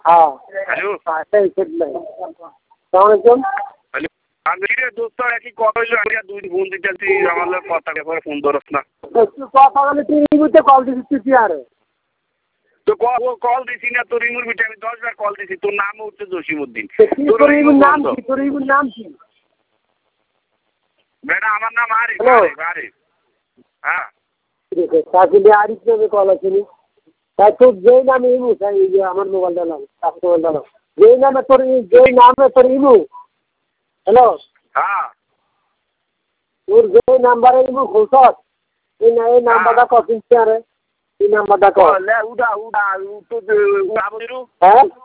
হ্যাঁ হ্যালো সেই সেটাই সালামালাইকুম আমি দোস্ত একই কথা হইলো আমি দুই ফোন দিতেছি আমার লোক কথা পরে ফোন ধরস না কথা বলে তুই এই মুহূর্তে কল দিচ্ছিস তুই আরে তো কল দিছি না তোর ইমুর বিটে আমি 10 বার কল দিছি তোর নাম হচ্ছে জসিমউদ্দিন তোর ইমুর নাম কি তোর ইমুর নাম কি বেটা আমার নাম আরিফ আরিফ হ্যাঁ তাহলে আরিফ নামে কল আসেনি তাই তোর যেই নামে ইমু তাই এই যে আমার মোবাইলটা নাম মোবাইলটা নাম যেই নামে তোর ইমু হ্যালো হ্যাঁ তোর যে নাম্বারে ইমু খুলছস এই নাম্বারটা কত আরে এই নাম্বারটা কল উড়া তো হ্যাঁ